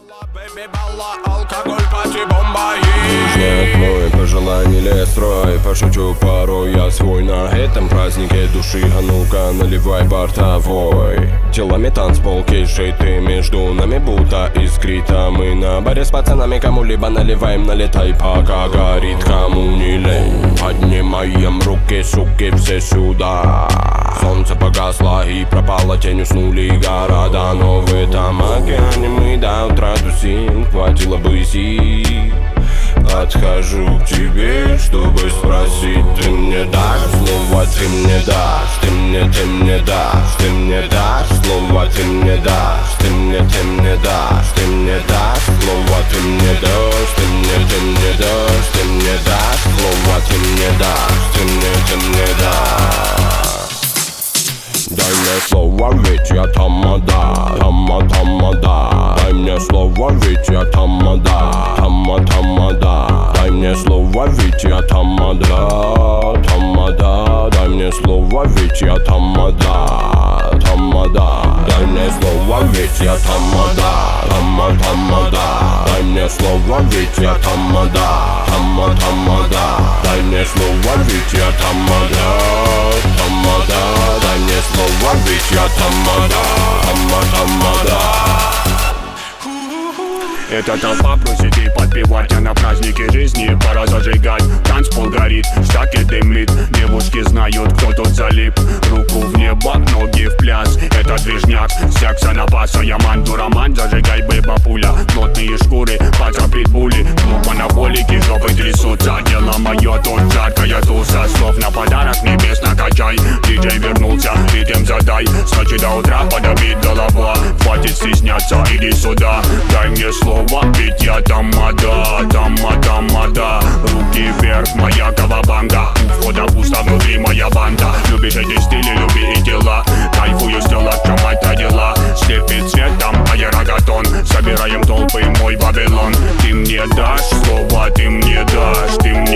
Алкоголь, пати, бомба не открой, пожеланий лес строй. Пошучу порой я свой на этом празднике души. А ну-ка наливай бортовой. Телами танцпол, кейшей ты между нами будто искрит. А мы на баре с пацанами кому-либо наливаем. Налетай, пока горит, кому не лень. Поднимаем руки, суки, все сюда. Солнце погасло и пропало, тень, уснули города. Но в этом океане мы до утра тусим. Хватило бы сил. Подхожу к тебе, чтобы спросить. Ты мне дашь слово, ты мне дашь. Ты мне дашь, ты мне дашь слово, ты мне дашь. Ты мне дашь, ты мне дашь слово, ты мне дашь. Ты мне дашь, ты мне дашь слово, ты мне дашь. Ты мне дашь. Дай мне слово, ведь я тамада, тамада. Дай мне слово, ведь я тамада, тамада. Дай мне слово, ведь я тамада, тамада. Дай мне слово, ведь я тамада, тамада. Дай мне слово, ведь я тамада, тамада. Дай мне слово, ведь я тамада, тамада. Дай мне слово, ведь я тамада, тамада. Дай мне слово, ведь я тамада, тамада. Эта толпа просит и подпевать, а на празднике жизни пора зажигать. Танцпол горит, штаки дымит, девушки знают, кто тут залип. Руку в небо, ноги в пляс, это движняк, секса на паса. Я мандураман, зажигай, бэба пуля. Плотные шкуры, паца питбули, клуб анаболики, жопы трясутся. Дело мое, тут жаркая туса, слов на подарок небес накачай. Диджей вернулся, ритм задай, с ночи до утра подобит голова. Хватит стесняться, иди сюда, дай мне слово. Ведь я тамада, тамада. Руки вверх, моя кавабанга. У входа пусто, внутри моя банда. Любишь эти стили, люби и дела. Кайфую с тела, в чем мать родила. Слепит цветом аэрогатон. Собираем толпы, мой Вавилон. Ты мне дашь слово, ты мне дашь. Ты